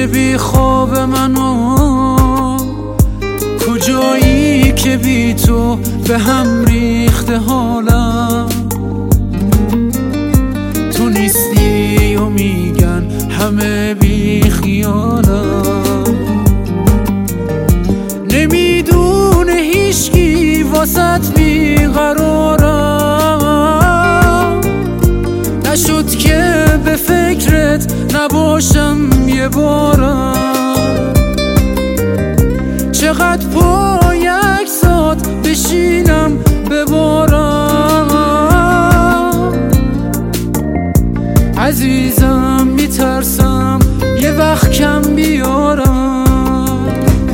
بی خواب منو، کجایی که بی تو به هم ریخته حالم. تو نیستی و میگن همه بی خیالم. نمیدونه هیچکی واسط بیقرارم. نشد که به فکرت نباشم یه بارم. چقدر پای عکسات بشینم ببارم. عزیزم میترسم یه وقت کم بیارم.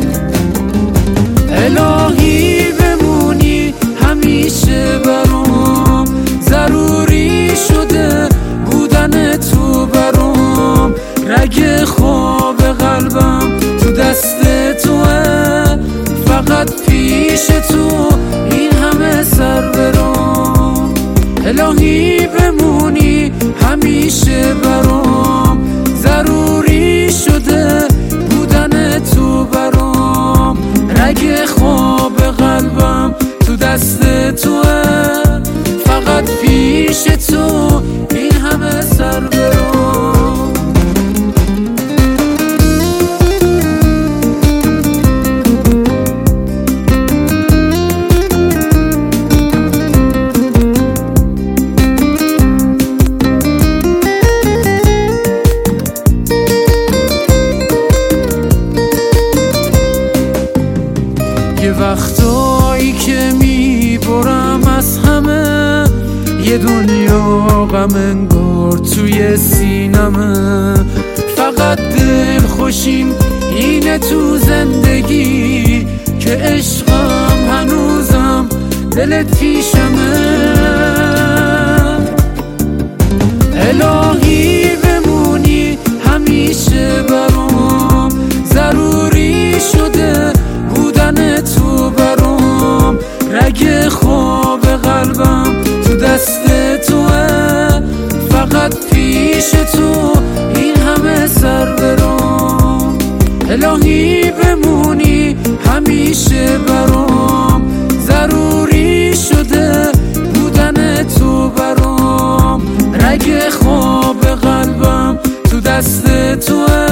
الهی بمونی همیشه برام، ضروری شده بودن تو برام. رگ خواب قلبم تو دست توه، فقط پیش تو این همه سر برام. الهی بمونی همیشه برام، ضروری شده بودن تو برام. رگ خواب قلبم تو دست توه، فقط پیش تو این همه سر برام. یه وقتایی که میبرم از همه، یه دنیا غم انگار توی سینمه. فقط دل خوشیم اینه تو زندگی که عشقم هنوزم دلت پیشمه. الهی بمونی همیشه برام، ضروری شده بودن تو برام. رگ خواب قلبم تو دست توه، فقط پیش تو این همه سر برام. الهی بمونی همیشه برام، ضروری شده بودن تو برام. رگ خواب قلبم تو دست توه،